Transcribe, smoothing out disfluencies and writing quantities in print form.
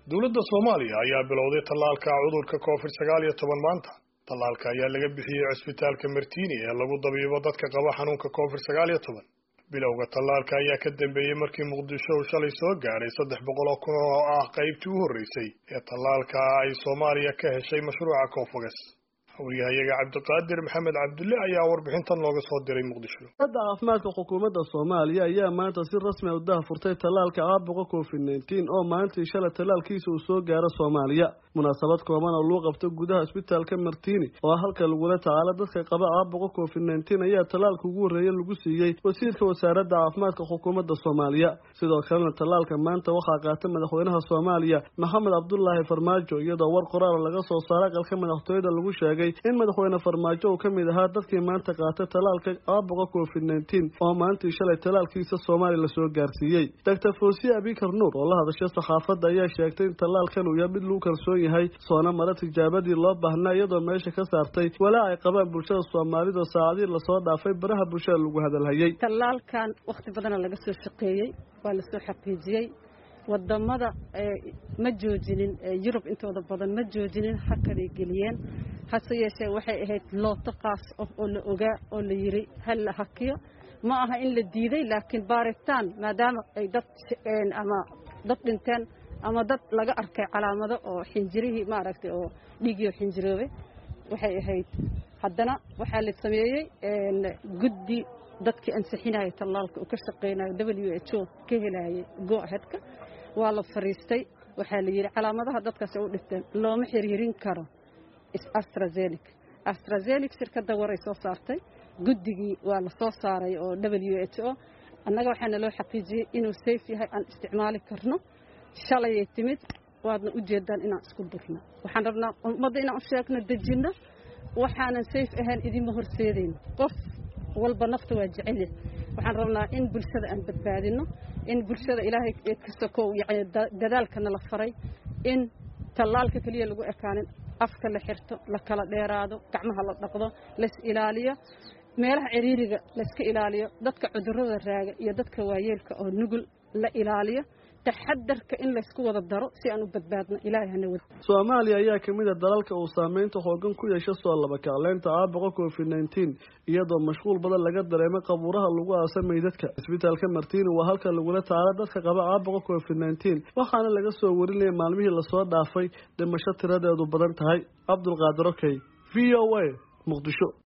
dowladda Soomaaliya ayaa bilowday tallaalka cudurka COVID-19 maanta. Tallaalka ayaa laga bixiyay cusbitaalka Martini ee lagu dabiibo dadka qaba xanuunka COVID-19. bilowga tallaalka ayaa ka dambeeyay markii Muqdisho uu shalay soo gaaray 300 kun oo ah qaybtii u horeysay ee tallaalka ay Soomaaliya ka heshay mashruuca Covax. Hawriyahayaga Cabdiqaadir Maxamed Cabdulle ayaa warbixintan looga soo diray Muqdisho. Hadda caafimaadka xukuumadda Soomaaliya ayaa maanta si rasmi ah u daahfurtay tallaalka caabuqa COVID-19 oo maanta shalay tallaalkiisa uu soo gaaray Soomaaliya. Munaasabad kooban oo loo qabtay gudaha isbitaalka Martini oo halka lagula tacaalo dadka qaba caabuqa COVID-19 ayaa tallaalka ugu horeeyay lagu siiyay wasiirka wasaaradda caafimaadka xukuumadda Soomaaliya. Sidoo kale tallaalka maanta waxaa qaatay madaxweynaha Soomaaliya Maxamed Cabdullaahi Farmaajo iyadoo war qoraal laga soo saaray qalka madaxtooyada lagu sheegay in madaxweyne Farmaajo uu kamid ahaa dadkii maanta qaatay tallaalka caabuqa COVID-19 oo maanta shalay tallaalkiisa Soomaaliya la soo gaarsiiyay. Dr. Fawziya Abikar Nuur oo la hadashay saxaafadda ayaa sheegtay in tallaalkan uu yahay mid lagu kalsoon yahay soona mara tijaabadii loo baahnaa iyadoo meesha ka saartay walaa ay qabaan bulshada Soomaalida saacadii la soo dhaafay baraha bulshada lagu hadalhayay. Tallaalkan waqti badan laga soo shaqeeyay waa la soo xaqiijiyay wadamada ma joojinin Yurub intooda badan ma joojinin hakaday geliyeen hase yeeshee waxay ahayd looto qaas oo la ogaa oo la yiri hal la hakiyo ma aha in la diiday laakiin baaritaan maadaama ay dad ama dad dhinteen ama dad laga arkay calaamado oo xinjirihii ma aragtay oo dhiigyo xinjiroobay waxay ahayd haddana waxaa la sameeyay guddi dadkii ansixinaya tallaalka oo ka shaqeynaya WHO ka helayay go aheadka waa la fariistay waxaa la yiri calaamadaha dadkaas u dhigteen looma xiriirin karo AstraZeneca shirkadda waray soo saartay guddigii waa la soo saaray oo WHO annaga waxaana loo xaqiijiyay inuu safe yahay aan isticmaali karno shalay timid waadna u jeedaan inaan isku dirno waxaan rabnaa ummadda inaan u sheegno dejinno waxaanan safe ahaan idin horseedeen qof walba nafta waa jecel waxaan rabnaa in bulshada aan badbaadino in bulshada ilaahay ka soo yahay dadaalkana la faray in tallaalka kaliya lagu ekaanin afka la xirto la kala dheeraado gacmaha la dhaqdo la ilaaliyo meelaha ciriiriga la iska ilaaliyo dadka cudurrada raaga iyo dadka waayeelka oo nugul la ilaaliyo taxadarka in la isku wada daro si aan u badbaadno ilaahay hana wada. Soomaaliya ayaa kamid ah dalalka uu saameynta xooggan ku yeeshay soo laba kacleynta caabuqa COVID-19 iyadoo mashquul badan laga dareemay qabuuraha lagu aasamay dadka. Isbitaalka Martini waa halka lagula tacaalo dadka qaba caabuqa COVID-19 waxaana laga soo warinayay maalmihii la soo dhaafay dhimasho tiradeedu badan tahay. Cabdulqaadir VOA Muqdisho.